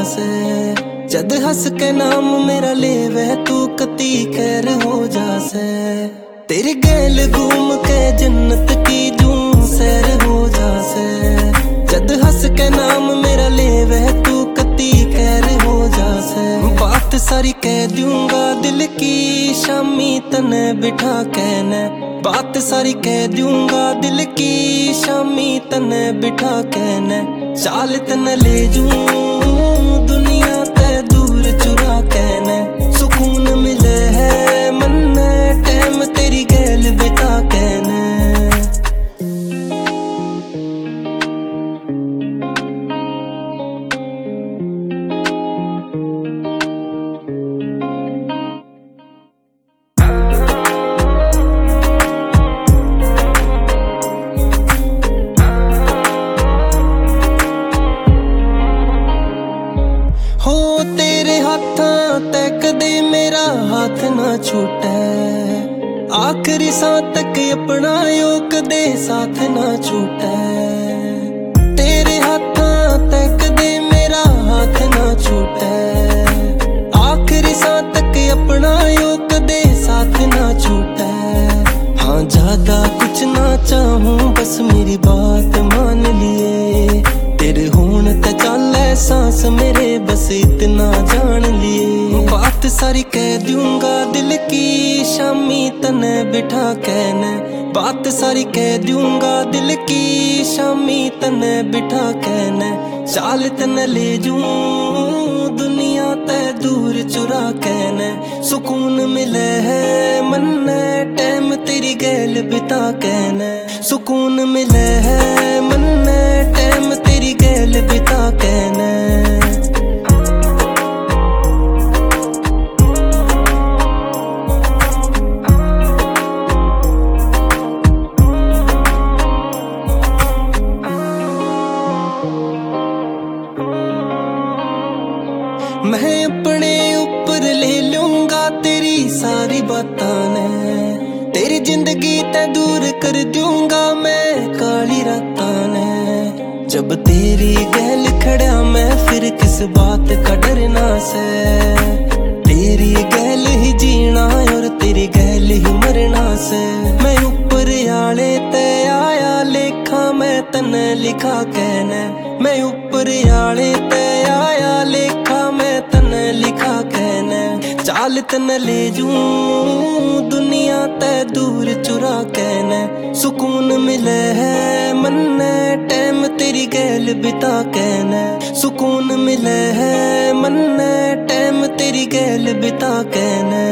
से। जद हंस के नाम मेरा लेवे तू कती खैर हो जासे। तेरी गैल घूम के जन्नत की जूं सैर हो जासे। जद हंस के नाम मेरा लेवे तू कती खैर हो जासे। बात सारी कह दूंगा दिल की शामी तने बिठा कहने। बात सारी कह दूंगा दिल की शामी तने बिठा कहने। चाल तने ले जूं दुनिया ते दूर चुरा कहने। सुकून मिले है मन ने टाइम तेरी गैल बिता कहने। हो तेरे हाथां ते कदे मेरा हाथ ना छूटे। आखिरी सांस तक अपना यो कदे साथ ना छूटे। तेरे हाथां ते कदे मेरा हाथ ना छूटे। आखिरी सांस तक अपना यो कदे साथ ना छूटे। हाँ ज्यादा कुछ ना चाहूं बस मेरी बात मान लिए। तेरे होण ते चाले सांस मेरे बस इतना जान लिए। बात सारी कह दूंगा दिल की शामी तने बिठा कहने। बात सारी कह दूंगा दिल की शामी तने बिठा कहने। चाल तने ले जूं दुनिया ते दूर चुरा कहने। सुकून मिले है मन ने टाइम तेरी गैल बिता कहने। सुकून मिले है मन ने टाइम तेरी गैल बिता कहने। मैं अपने ऊपर ले लूंगा तेरी सारी बातां ने। तेरी जिंदगी ते दूर कर दूंगा मैं काली रातां ने। जब तेरी गैल खड़ा मैं फिर किस बात का डरना से। तेरी गैल ही जीना और तेरी गैल ही मरना से। मैं ऊपर आले ते आया लेखा मैं तने लिखा कहने। मैं ऊपर आले ते आया लेखा मैं तने लिखा कहने। चाल तने ले जूं दुनिया ते दूर चुरा कहने। सुकून मिले है मन ने टाइम तेरी गैल बिता कहने। सुकून मिले है मन ने टाइम तेरी गैल बिता कहने।